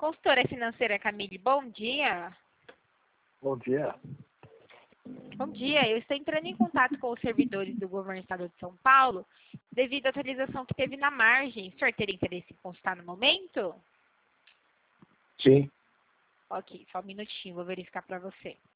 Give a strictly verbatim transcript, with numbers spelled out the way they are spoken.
Consultora financeira Camille, bom dia. Bom dia. Bom dia, eu estou entrando em contato com os servidores do Governo do Estado de São Paulo devido à atualização que teve na margem. O senhor teria interesse em consultar no momento? Sim. Ok, só um minutinho, vou verificar para você.